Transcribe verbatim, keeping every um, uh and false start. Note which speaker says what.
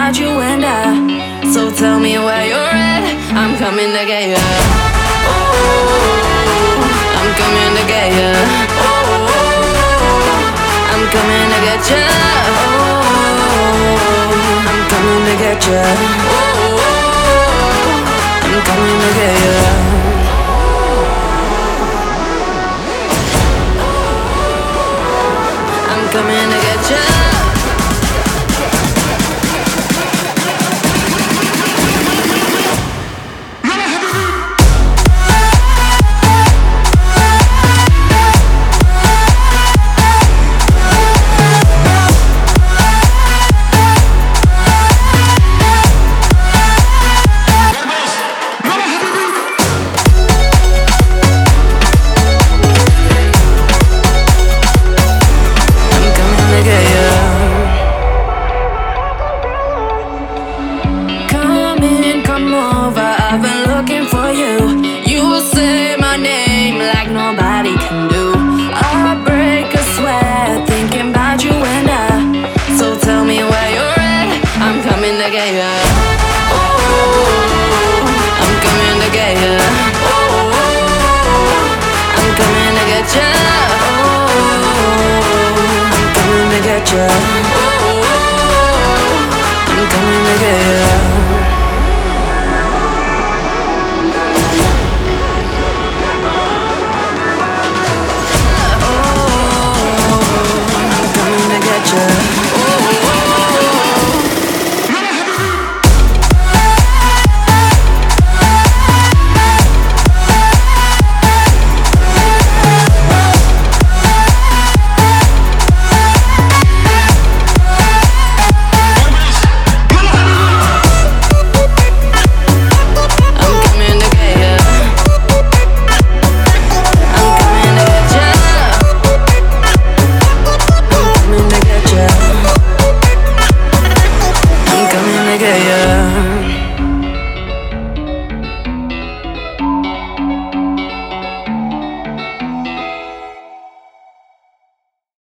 Speaker 1: about you and I. So tell me where you're at, I'm coming to get ya. Oh, I'm coming to get ya. Oh, I'm coming to get ya. Oh, I'm coming to get ya. Oh, I'm coming to get ya. I'm coming to get ya. Yeah.